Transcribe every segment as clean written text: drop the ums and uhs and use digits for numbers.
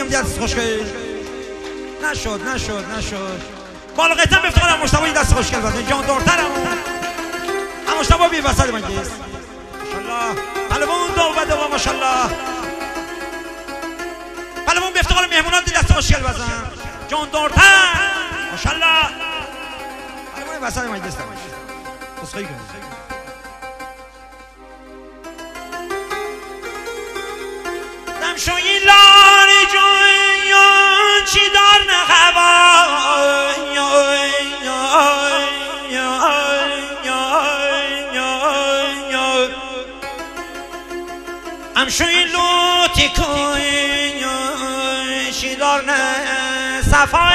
هم دست خوشگل نشد بالا قطعا بفتقارم مشتبایی دست خوشگل بزن جان دارترم اما مشتبا بی وسط من گیست ماشالله پلوون دو و ماشالله پلوون بفتقار مهمونان دی دست خوشگل بزن جان دارتر ماشالله پلوون وسط من گیست بسخوی کن دمشوی لاری جویان چی دار نخوا امشوی لوتی کوی چی دار نصفا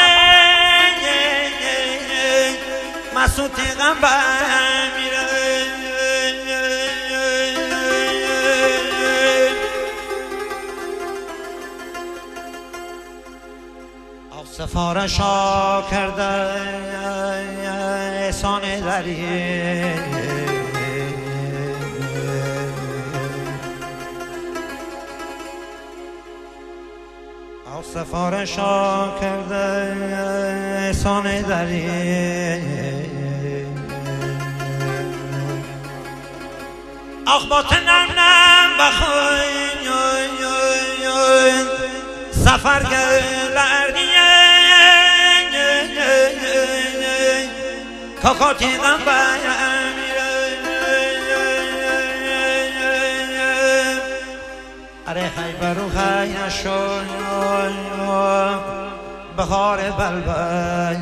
مسعود پیغمبر میره سفارشا کرده احسان دری سفارشا کرده احسان دری آخ باطنم نم بخوی سفر گلردیه کاکاتی غم اره خیبر و خیشون بخار بلبل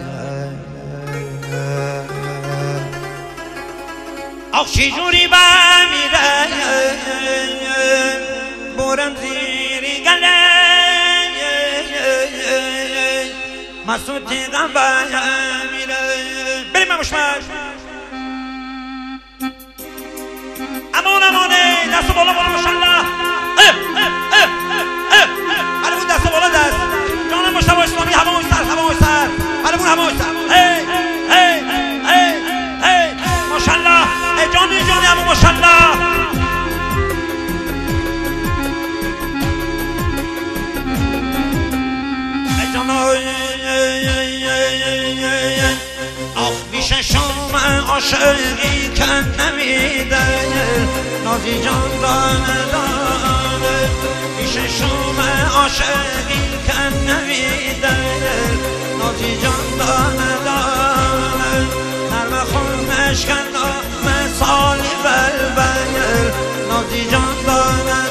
آخ چی جوری بمیره برم زیری گله مسعود پیغمبر میره بریم مشمش امانه دست بالا ماشاءالله حالا دست بالا دست جان مشتبه اسلامی هوای سر حالا هوای سر هی ماشاءالله جانی همون ماشاءالله آخ بیش شما عاشقی کن نمیده نازی جان دانه بیش شما عاشقی کن نمیده نازی جان دانه نرم خونش کن مثالی بلبل نازی جان دانه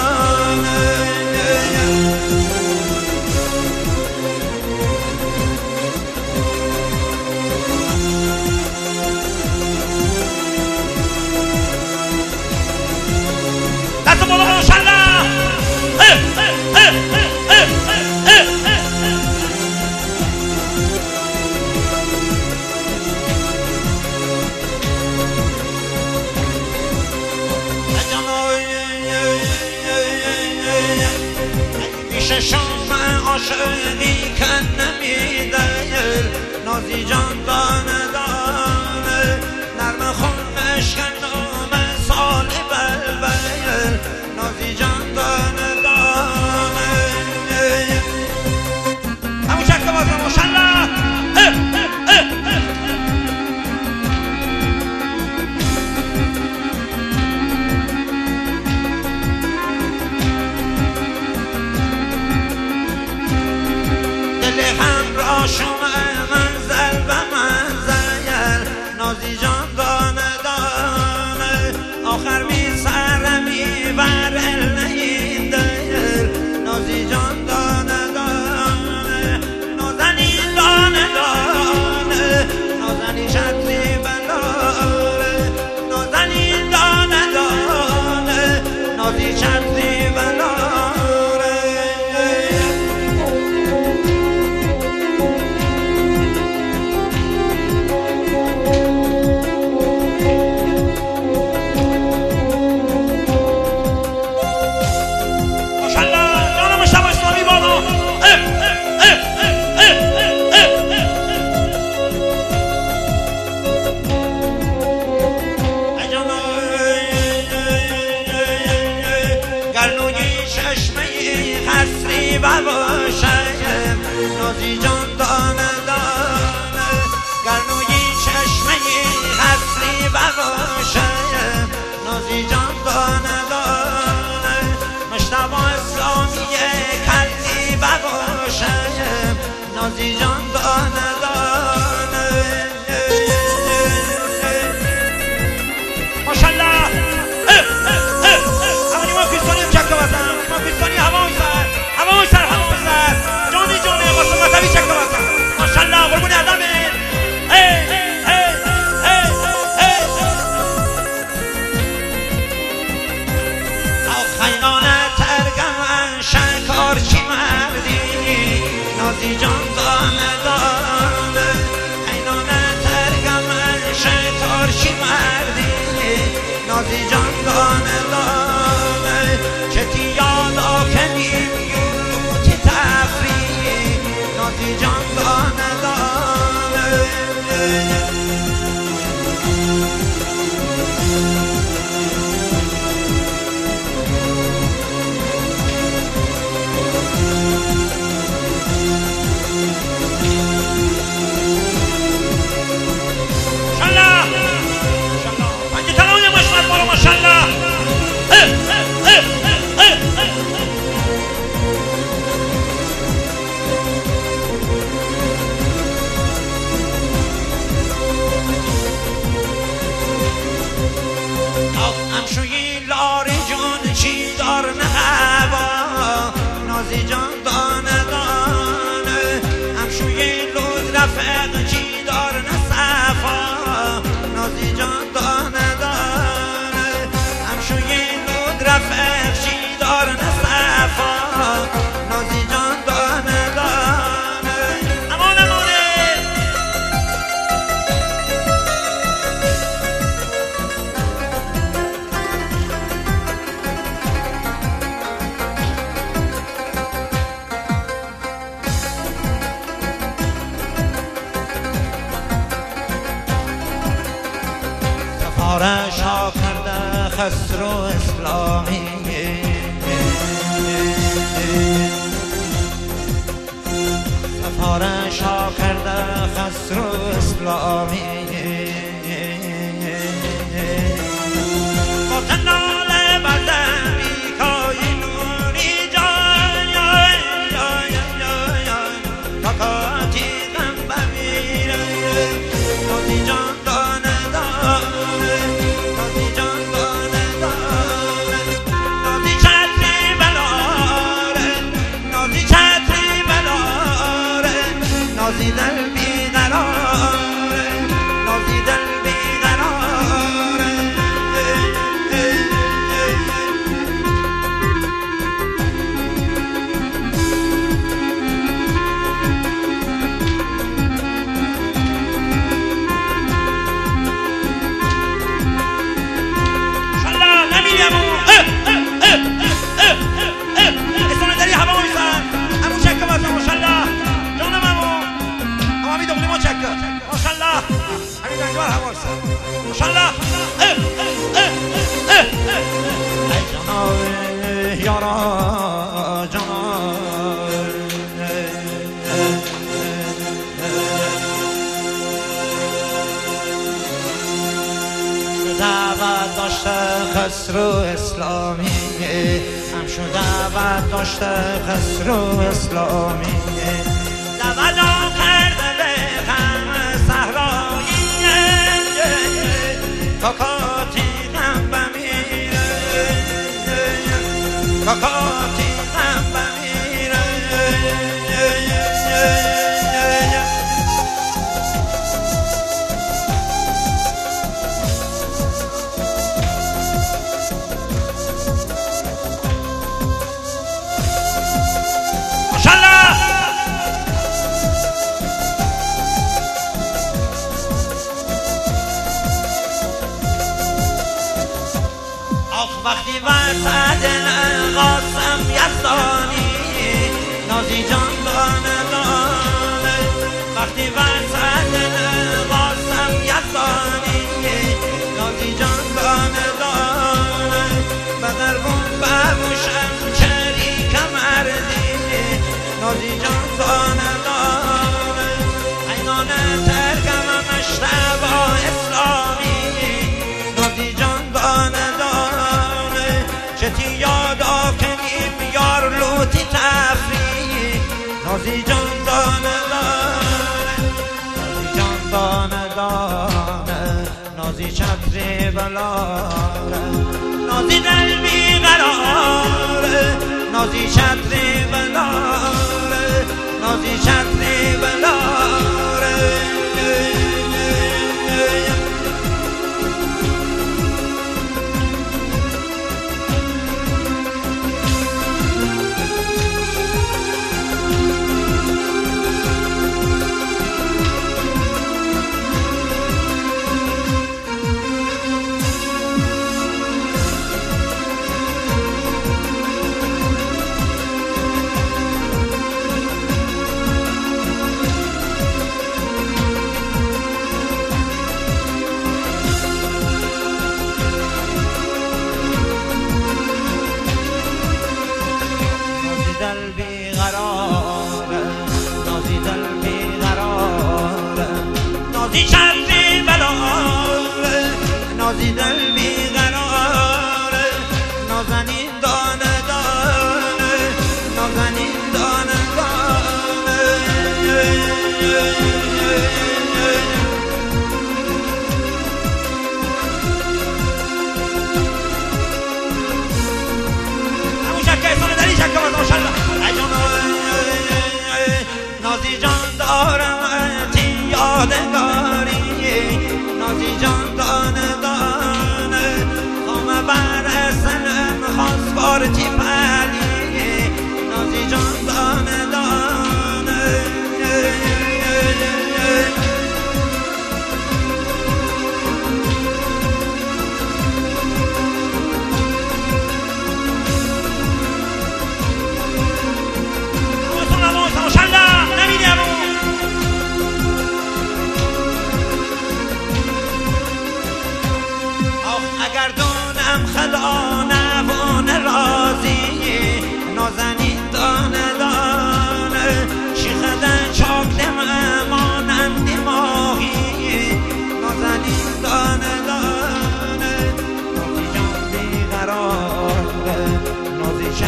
شما عاشقی کن نمیده نازی جان دانه نرم خونش کن مثال بلبل نازی جان دانه همون چکه بازم ماشالله شما منزل و منزل نازی جان دانه آخر می سر می بر این دل نازی جان دانه نازنی دانه نازنی شدی بلاره نازنی دانه نازی شدی بلاره نازی جان دانه دانه گرنوی چشمه هستی بباشه نازی جان دانه دانه مجتبی اسلامی کلی بباشه نازی جان دانه دانه ماشاءالله اما نیما پیستانی هم چکه بزن نیما پیستانی هوا میزد هوا میزد هوا میزد جانی جانی قاسم مطبی چکه بزن ماشاءالله قربون ادمه خیلانه ترگم شکار چی مردی نازی جان دانه دانه خیلانه ترگم شکار چی مردی نازی جان دانه دانه چتی یادا کنیم یولوتی تفری نازی جان دانه دانه ماشاءالله امشوی لار جون چی دار نهبا نازی جان دانه دانه امشوی لود رفق چی دار نصفا نازی جان دانه دانه امشوی لود رفق چی دار نصفا نازی جان دانه دانه امان امانه سفارش ها کرده خسرو اسلامی سفارش ها کرده خسرو اسلامی متنال بردن بیکای نوری جان کاکاتی غم بمیره نازی جان دانه دانه نازی جان دانه دانه نازی چتری بلاره نازی چتری بلاره نازی دل بیقراره نازی دل بیقراره ماشاءالله همین دنجبر حواسه ماشاءالله ای جناب یارا جناب دعوت داشته خسرو اسلامی هم شو دعوت داشته خسرو اسلامی دعوت کرده به غم صحرایی کاکاتی غم بمیره کاکاتی غم بمیره وقتی وسط قاسم یزدانی نازی جان دانه دانه وقتی وسط قاسم یزدانی نازی جان دانه دانه بدربون ببوشم چری کمردی نازی جان دانه دانه نازی جان دانه دانه، نازی جان دانه دانه، نازی چتر بلاره، نازی دل بیقراره، نازی چتر بلاره، نازی چتر بلاره. دل بیقراره، نازی دل بیقراره، نازی چتر بلاره، نازی دل بیقراره.